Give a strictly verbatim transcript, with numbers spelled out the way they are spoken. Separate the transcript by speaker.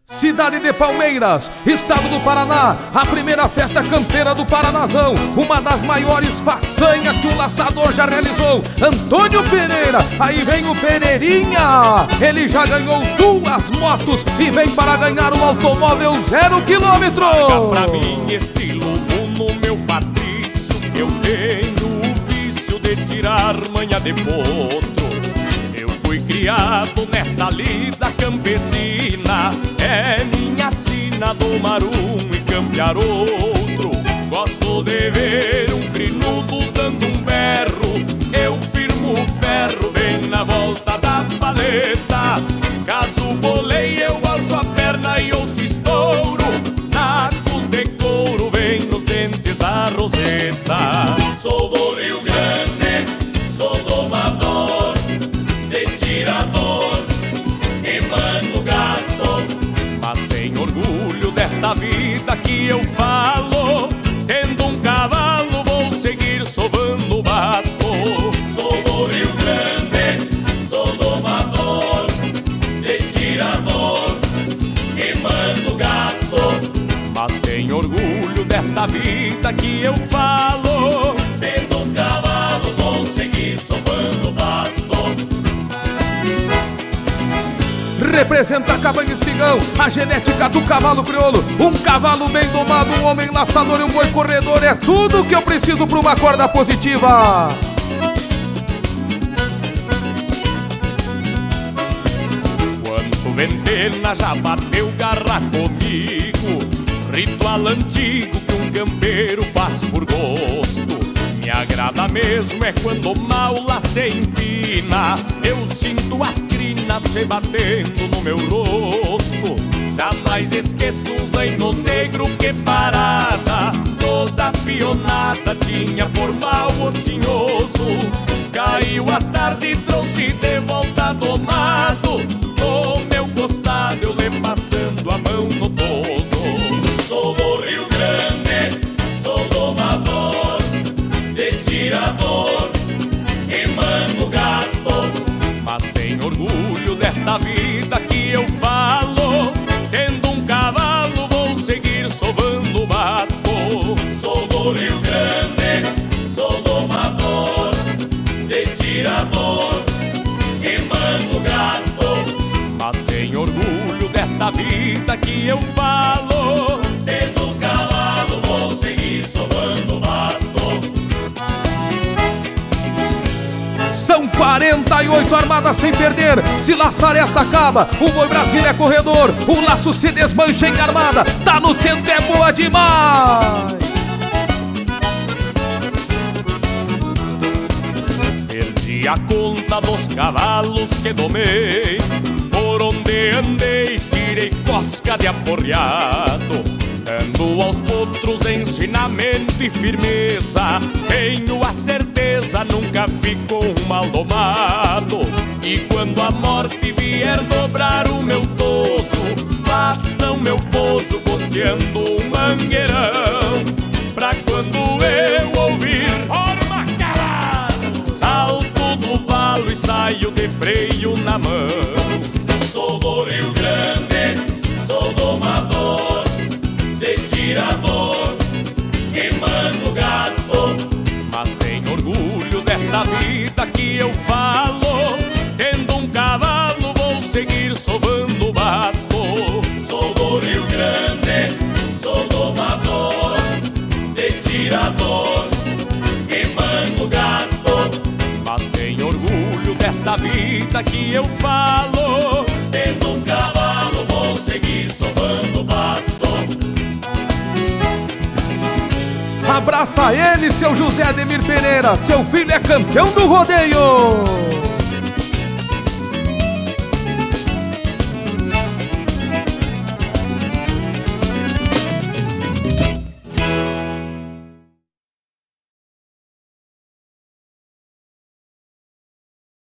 Speaker 1: Cidade de Palmeiras, estado do Paraná, a primeira festa campeira do Paranazão, uma das maiores façanhas que um laçador já realizou. Antônio Pereira, aí vem o Pereirinha, ele já ganhou duas motos e vem para ganhar o automóvel zero quilômetro.
Speaker 2: Marca pra mim estilo no meu patrício, que eu tenho o vício de tirar manha de potro. Eu fui criado nesta lida campesina, é minha sina domar um e campear outro. Gosto de ver um crinudo dando um berro, eu firmo o ferro bem na volta da paleta. Caso bolei eu alço a perna e ouço estouro, nacos de couro vem nos dentes da roseta.
Speaker 3: Sou do Rio Grande, sou domador, de tirador e mando gasto.
Speaker 2: Mas tenho orgulho desta vida que eu falo, tendo um cavalo vou seguir sovando o basto.
Speaker 3: Sou do Rio Grande, sou domador, de tirador e mando gasto.
Speaker 2: Mas tenho orgulho desta vida que eu falo,
Speaker 3: tendo um cavalo vou seguir sovando o basto.
Speaker 1: Representa a Cabanha Espigão, a genética do cavalo crioulo. Um cavalo bem domado, um homem laçador e um boi corredor é tudo que eu preciso para uma corda positiva.
Speaker 2: Quando ventena já bateu garra comigo, ritual antigo que um campeiro faz por gosto. Me agrada mesmo é quando mal lá se empina, eu sinto as crinas se batendo no meu rosto. Jamais esqueço um zaino negro que parada, toda pionada tinha por mal tinhoso. Caiu a tarde e trouxe de volta domado, no meu costado eu lhe passando a mão no toso.
Speaker 3: Sou do Rio Grande, sou domador, de tirador e mando gasto.
Speaker 2: Mas tenho orgulho desta vida que eu falo, tendo um cavalo vou seguir sovando o basto.
Speaker 3: Sou do Rio Grande, sou domador, de tirador e mando gasto.
Speaker 2: Mas tenho orgulho desta vida que eu falo,
Speaker 3: tendo um cavalo vou seguir sovando o basto.
Speaker 1: São quarenta e oito armadas sem perder, se laçar esta acaba. O boi Brasília é corredor, o laço se desmancha em armada, tá no tempo é boa demais.
Speaker 2: Perdi a conta dos cavalos que domei, por onde andei tirei cosca de aporreado. Dando aos potros ensinamento e firmeza, tenho a certeza nunca ficou um mal domado. E quando a morte vier dobrar o meu toso, façam meu pouso costeando um mangueirão, pra quando eu ouvir forma cara, salto do valo e saio de freio na mão.
Speaker 3: Sou do Rio Grande, sou domador, de tirador e mando gasto.
Speaker 2: Mas tenho orgulho desta vida que eu falo, tendo um cavalo vou seguir sovando o basto.
Speaker 3: Sou do Rio Grande, sou domador, de tirador e mando gasto.
Speaker 2: Mas tenho orgulho desta vida que eu falo,
Speaker 3: tendo um cavalo vou seguir sovando o basto.
Speaker 1: Abraça ele, seu José Ademir Pereira, seu filho é campeão do rodeio.